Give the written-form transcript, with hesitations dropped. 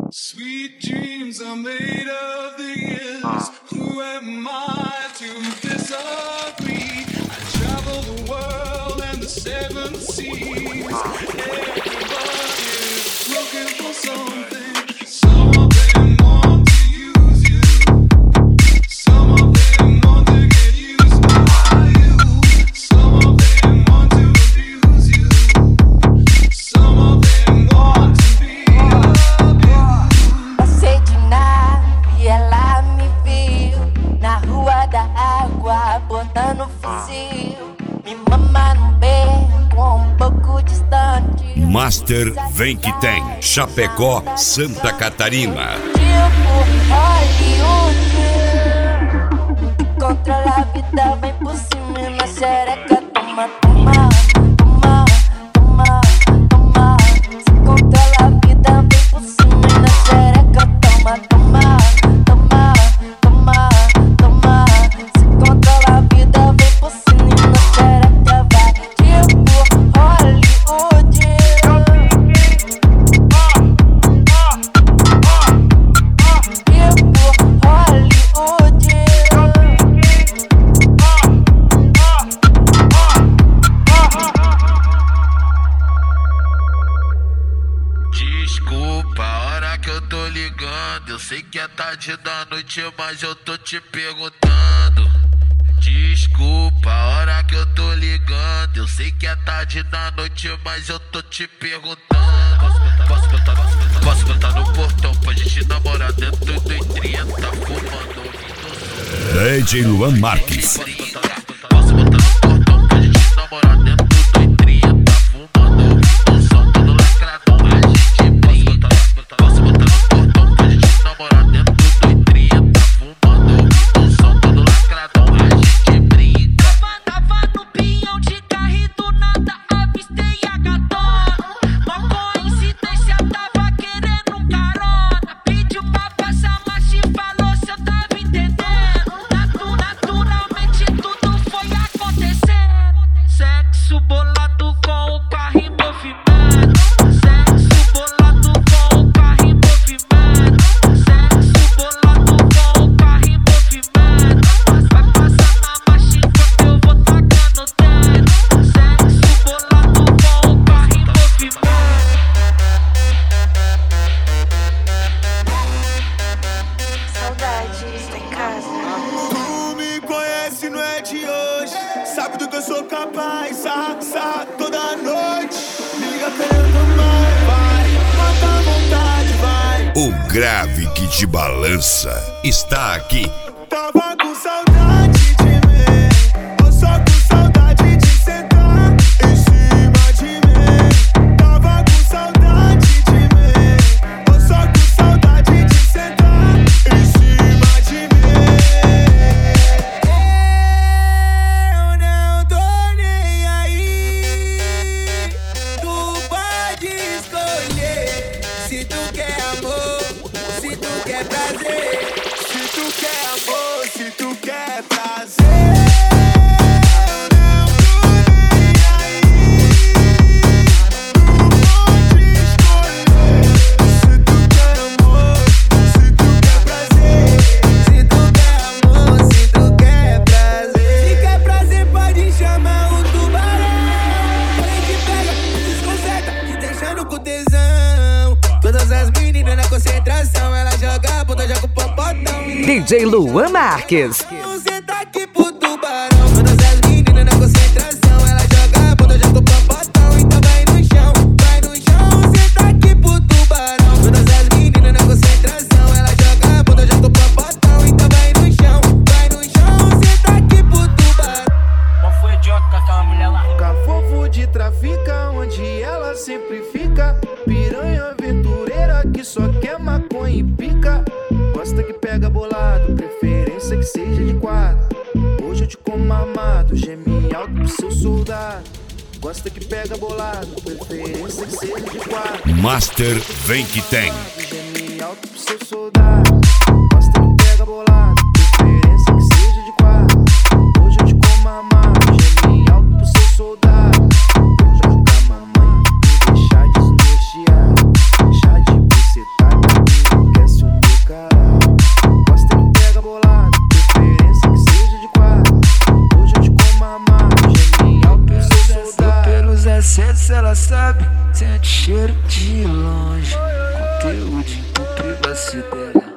Sweet dreams are made of these. Who am I to disagree? I travel the world and the seven seas. Everybody's looking for something. Some of them want to use you. Some of them want to get used by you. Some of them want to abuse you. Some of them want to be loved. Passei de nave e ela me viu na rua da água, botando fuzil. Me mama no beco, um pouco distante. Master Vem Que Tem, Chapecó, Santa Catarina. Tipo Hollywood, controla a vida, vem por cima e na xereca. Toma, toma, toma, toma, toma. Se controla a vida, vem por cima e na xereca. Toma, toma, toma, toma, toma. Se controla a vida, vem por cima e na xereca. Vai tipo Hollywood. Desculpa a hora que eu tô ligando. Eu sei que é tarde da noite, mas eu tô te perguntando. Desculpa a hora que eu tô ligando. Eu sei que é tarde da noite, mas eu tô te perguntando. Posso botar no portão pra gente namorar dentro do 30, fumando, ouvindo. DJ Luan Marques. Posso botar no portão pra gente namorar dentro do 30, fumando, ouvindo som todo lacradão. A gente brinca. Posso botar no portão pra gente namorar dentro do 30, fumando, ouvindo som todo lacradão. A gente brinca. Tava no pinhão de carro e do nada avistei a gatona. Uma coincidência, tava querendo um carona. Pediu pra passar, mas te falou se eu tava entendendo. Naturalmente tudo foi acontecendo. Sexo bolado com o carro em movimento. Sexo bolado com o carro em movimento. Sexo bolado com o carro em movimento. Vai passar na marcha enquanto eu vou tacando dentro. Sexo bolado com o carro em movimento. Saudade, está em casa. Tu me conhece, não é de hoje. Sabe do que eu sou capaz. Sarra toda noite. Me liga querendo mais, vai. Mata a vontade, vai. O grave que te balança está aqui. Tava com saudade de mim. Tô só com saudade de sentar em cima de mim. Tava com saudade de mim. Tô só com saudade de sentar em cima de mim. Eu não tô nem aí. Tu pode escolher se tu quer amor, se tu quer prazer. Se tu quer amor, se tu quer prazer. Eu não tô nem aí. Tu pode escolher se tu quer amor, se tu quer prazer. Se tu quer amor, se tu quer prazer. Se quer prazer pode chamar o tubarão. Ele te pega, te desconcerta, te deixando com tesão. Todas as meninas na concentração, ela joga a bunda, joga o popotão. DJ Luan Marques. Você tá aqui pro tubarão. Todas as meninas na concentração, ela joga a bunda, joga o popotão. Então vai no chão, vai no chão. Você tá aqui pro tubarão. Todas as meninas na concentração, ela joga a bunda, joga o popotão. Então vai no chão, vai no chão. Você tá aqui pro tubarão. Qual foi idiota com aquela mulher lá? Cafofo de trafica, onde ela sempre fica. Piranha aventureira que só quer maconha e pica. Gosta que pega bolado, preferência que seja de quatro. Hoje eu te como armado, geme alto pro seu soldado. Gosta que pega bolado, preferência que seja de quatro. Master Vem Que Tem. Geme alto pro seu soldado. Gosta que pega bolado, preferência que seja de quatro. Hoje eu te como armado, geme alto pro seu soldado. Hoje eu jogar mamãe, deixar desnorteado. Deixar de bucetada, acesso, se ela sabe, sente cheiro de longe. Conteúdo com privacidade.